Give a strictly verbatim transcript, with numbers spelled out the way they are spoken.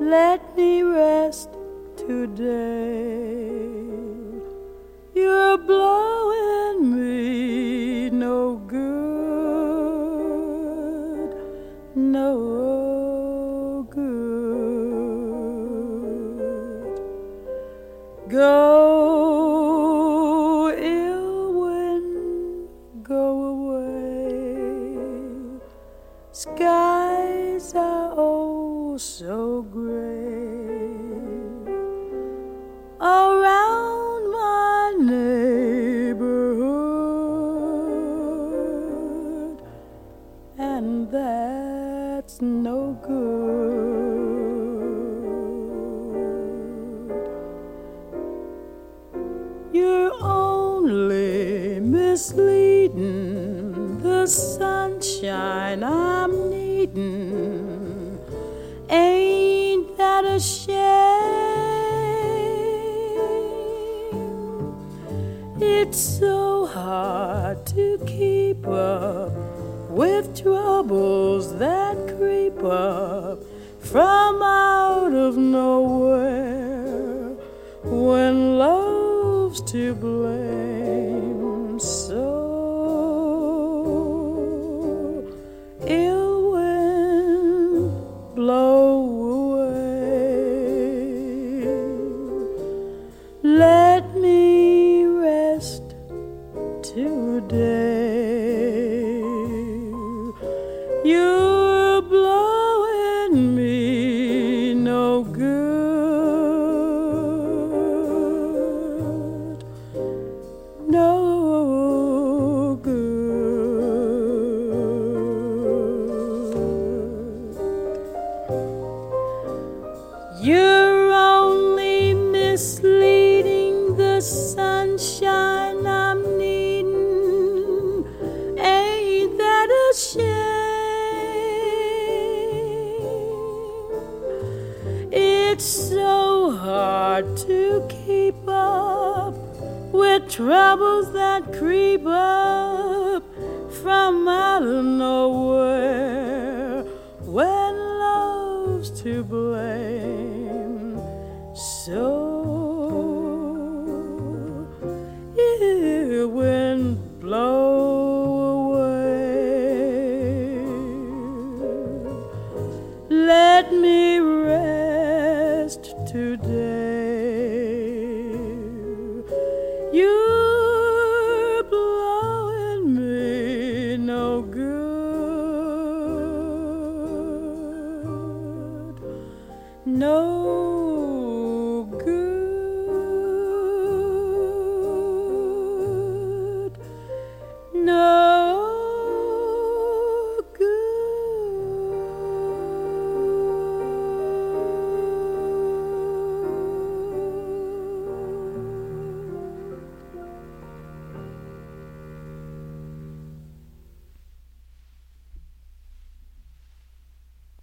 let me rest today. You're blowing me no good, no good. Go, ill wind, go away. Skies are oh so gray around my neighborhood, and that's no good. You're only misleading the sunshine I'm needing. Ain't that a shame? It's so hard to keep up with troubles that creep up from out of nowhere when love's to blame. So ill wind, blow away. Let me rest today. You're blowing me no good, no good. You're only misleading the sunshine I'm needing. Ain't that a shame? It's so hard to keep up with troubles that creep up from out of nowhere when love's to blame. So ill wind, blow away. Let me rest today.